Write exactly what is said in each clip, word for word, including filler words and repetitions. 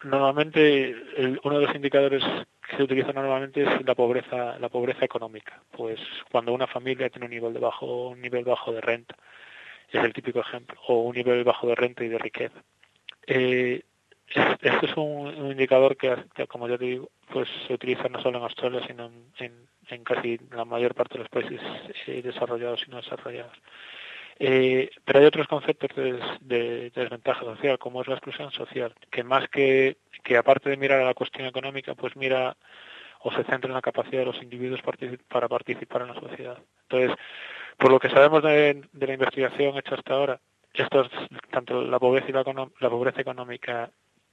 Normalmente el, uno de los indicadores que se utiliza normalmente es la pobreza, la pobreza económica. Pues cuando una familia tiene un nivel de bajo, un nivel bajo de renta, es el típico ejemplo, o un nivel bajo de renta y de riqueza. Eh, Este es un, un indicador que, que, como ya te digo, pues se utiliza no solo en Australia, sino en, en, en casi la mayor parte de los países eh, desarrollados y no desarrollados. Eh, pero hay otros conceptos de, de, de desventaja social, como es la exclusión social, que más que, que aparte de mirar a la cuestión económica, pues mira o se centra en la capacidad de los individuos particip- para participar en la sociedad. Entonces, por lo que sabemos de, de la investigación hecha hasta ahora, estos, tanto la pobreza y la, la pobreza económica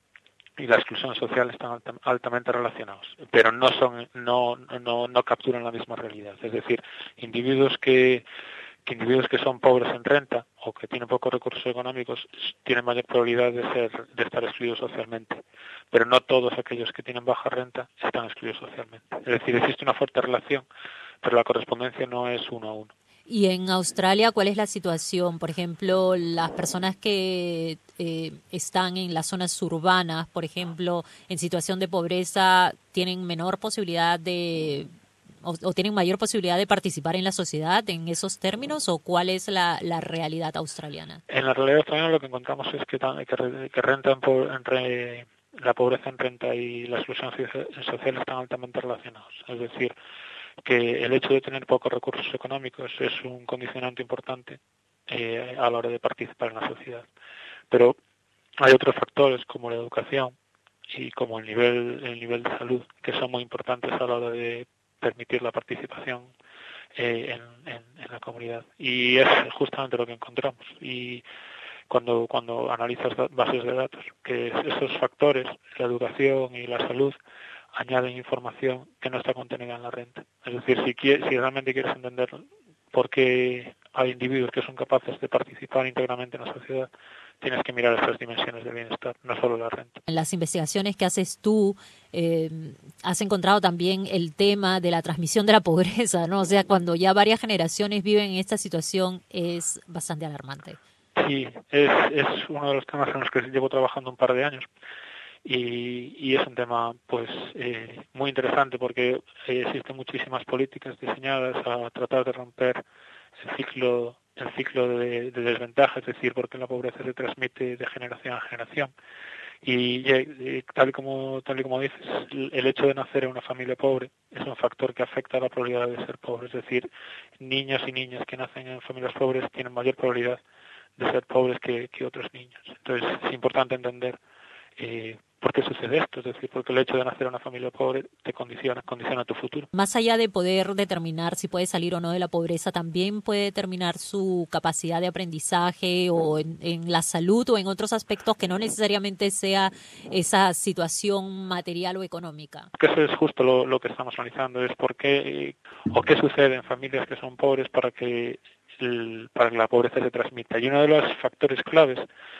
y la exclusión social están alta, altamente relacionados, pero no son, no, no, no capturan la misma realidad. Es decir, individuos que, que individuos que son pobres en renta o que tienen pocos recursos económicos tienen mayor probabilidad de ser, de estar excluidos socialmente, pero no todos aquellos que tienen baja renta están excluidos socialmente. Es decir, existe una fuerte relación, pero la correspondencia no es uno a uno. Y en Australia, ¿cuál es la situación? Por ejemplo, las personas que eh, están en las zonas urbanas, por ejemplo, en situación de pobreza, ¿tienen menor posibilidad de o, o tienen mayor posibilidad de participar en la sociedad en esos términos? ¿O cuál es la, la realidad australiana? En la realidad australiana lo que encontramos es que, que, que renta en, entre la pobreza en renta y la exclusión social están altamente relacionados. Es decir, que el hecho de tener pocos recursos económicos es un condicionante importante eh, a la hora de participar en la sociedad. Pero hay otros factores como la educación y como el nivel, el nivel de salud que son muy importantes a la hora de permitir la participación eh, en, en, en la comunidad. Y es justamente lo que encontramos. Y cuando, cuando analizas bases de datos, que esos factores, la educación y la salud, añaden información que no está contenida en la renta. Es decir, si, quieres, si realmente quieres entender por qué hay individuos que son capaces de participar íntegramente en la sociedad, tienes que mirar estas dimensiones del bienestar, no solo la renta. En las investigaciones que haces tú, eh, has encontrado también el tema de la transmisión de la pobreza, ¿no? O sea, cuando ya varias generaciones viven en esta situación es bastante alarmante. Sí, es, es uno de los temas en los que llevo trabajando un par de años. Y, y es un tema pues eh, muy interesante porque eh, existen muchísimas políticas diseñadas a tratar de romper el ciclo el ciclo de, de desventaja, es decir, porque la pobreza se transmite de generación a generación y, y tal y como tal y como dices, el hecho de nacer en una familia pobre es un factor que afecta a la probabilidad de ser pobre, es decir, niños y niñas que nacen en familias pobres tienen mayor probabilidad de ser pobres que, que otros niños. Entonces es importante entender eh, ¿por qué sucede esto? Es decir, porque el hecho de nacer en una familia pobre te condiciona, condiciona tu futuro. Más allá de poder determinar si puede salir o no de la pobreza, también puede determinar su capacidad de aprendizaje o en, en la salud o en otros aspectos que no necesariamente sea esa situación material o económica. Porque eso es justo lo, lo que estamos analizando, es por qué eh, o qué sucede en familias que son pobres para que, el, para que la pobreza se transmita. Y uno de los factores claves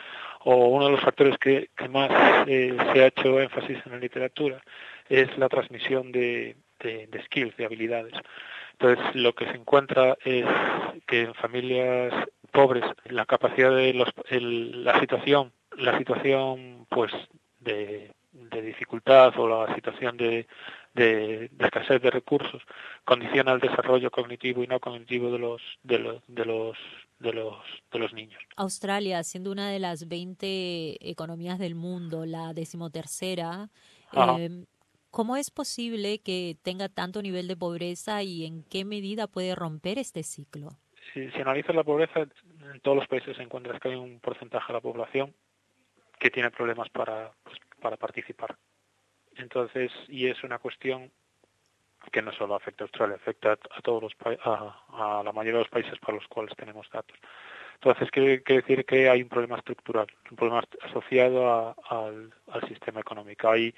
o uno de los factores que, que más eh, se ha hecho énfasis en la literatura es la transmisión de, de, de skills, de habilidades. Entonces, lo que se encuentra es que en familias pobres la capacidad de los, el, la situación, la situación, pues, de, de dificultad o la situación de, de, de escasez de recursos condiciona el desarrollo cognitivo y no cognitivo de los, de los, de los de los de los niños. Australia, siendo una de las veinte economías del mundo, la decimotercera, Ajá. eh, ¿cómo es posible que tenga tanto nivel de pobreza y en qué medida puede romper este ciclo? Si, si analizas la pobreza, en todos los países encuentras que hay un porcentaje de la población que tiene problemas para, pues, para participar. Entonces, y es una cuestión que no solo afecta a Australia, afecta a, a todos los a, a la mayoría de los países para los cuales tenemos datos. Entonces, quiere, quiere decir que hay un problema estructural, un problema asociado a, a, al, al sistema económico. Hay,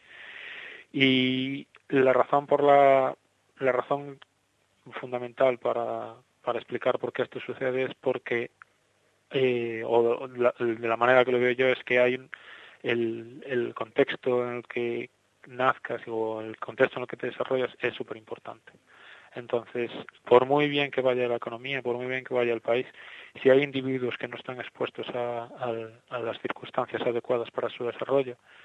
y la razón por la, la razón fundamental para, para explicar por qué esto sucede es porque, eh, o la, de la manera que lo veo yo, es que hay un, el, el contexto en el que nazcas o el contexto en el que te desarrollas es súper importante. Entonces, por muy bien que vaya la economía, por muy bien que vaya el país, si hay individuos que no están expuestos a, a, a las circunstancias adecuadas para su desarrollo,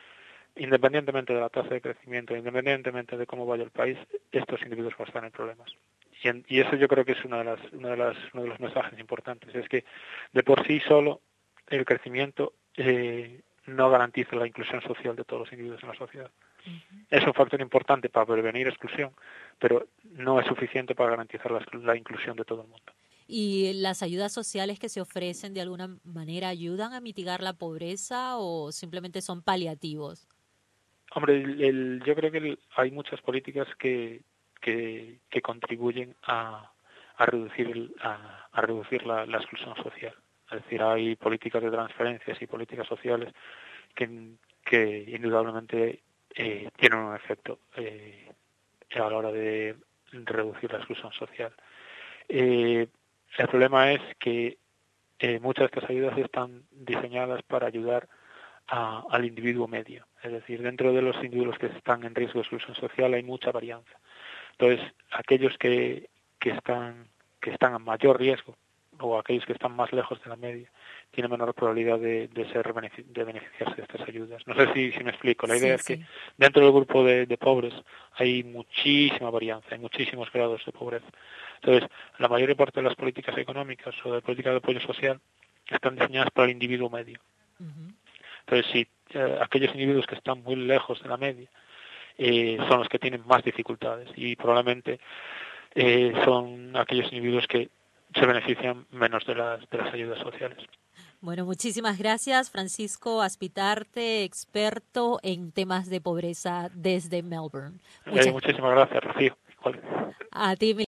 independientemente de la tasa de crecimiento, independientemente de cómo vaya el país, estos individuos van a estar en problemas. Y, en, y eso yo creo que es una de las, una de las, uno de los mensajes importantes, es que de por sí solo el crecimiento eh, no garantiza la inclusión social de todos los individuos en la sociedad. Uh-huh. Es un factor importante para prevenir exclusión, pero no es suficiente para garantizar la, la inclusión de todo el mundo. ¿Y las ayudas sociales que se ofrecen de alguna manera ayudan a mitigar la pobreza o simplemente son paliativos? Hombre, el, el, yo creo que el, hay muchas políticas que, que, que contribuyen a, a reducir, el, a, a reducir la, la exclusión social. Es decir, hay políticas de transferencias y políticas sociales que, que indudablemente eh, tienen un efecto eh, a la hora de reducir la exclusión social. Eh, el problema es que eh, muchas de estas ayudas están diseñadas para ayudar a, al individuo medio. Es decir, dentro de los individuos que están en riesgo de exclusión social hay mucha varianza. Entonces, aquellos que, que están que están a mayor riesgo o aquellos que están más lejos de la media tienen menor probabilidad de, de ser de beneficiarse de estas ayudas. No sé si, si me explico. La idea sí, es que sí. Dentro del grupo de, de pobres hay muchísima varianza, hay muchísimos grados de pobreza. Entonces, la mayor parte de las políticas económicas o de políticas de apoyo social están diseñadas para el individuo medio. Uh-huh. Entonces, si eh, aquellos individuos que están muy lejos de la media eh, son los que tienen más dificultades y probablemente eh, son aquellos individuos que se benefician menos de las, de las ayudas sociales. Bueno, muchísimas gracias, Francisco Azpitarte, experto en temas de pobreza desde Melbourne. Eh, muchísimas gracias, Rocío. A ti,